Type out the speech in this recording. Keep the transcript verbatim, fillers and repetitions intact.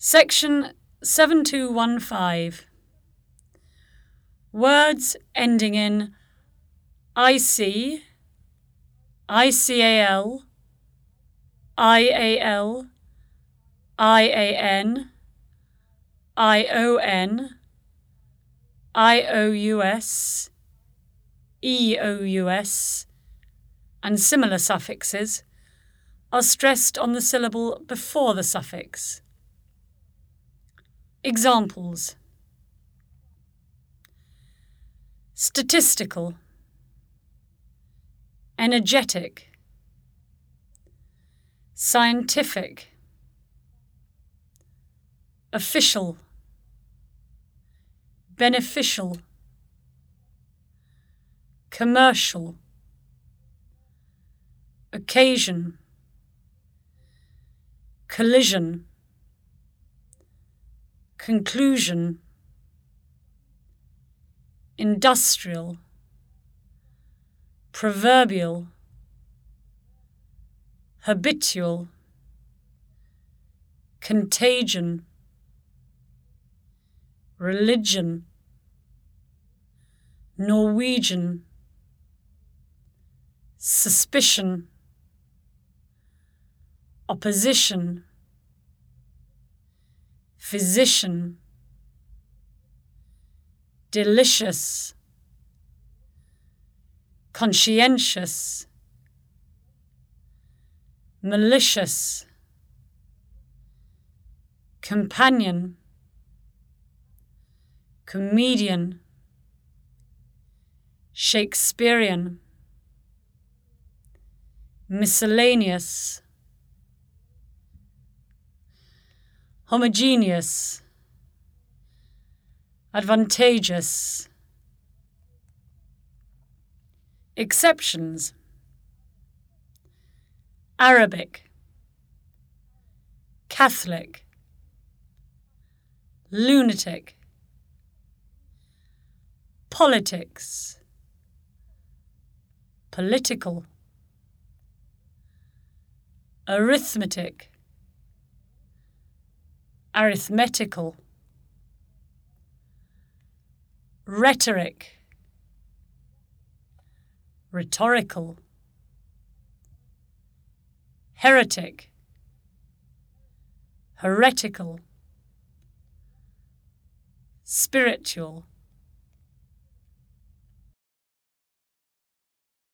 Section seven two one five. Words ending in ic, ical, ial, ian, ion, ious, eous, and similar suffixes are stressed on the syllable before the suffix. Examples: statistical, energetic, scientific, official, beneficial, commercial, occasion, collision, conclusion, industrial, proverbial, habitual, contagion, religion, Norwegian, suspicion, opposition, physician, delicious, conscientious, malicious, companion, comedian, Shakespearean, miscellaneous, homogeneous, advantageous. Exceptions: Arabic, Catholic, lunatic, politics, political, arithmetic, arithmetical, rhetoric, rhetorical, heretic, heretical, spiritual.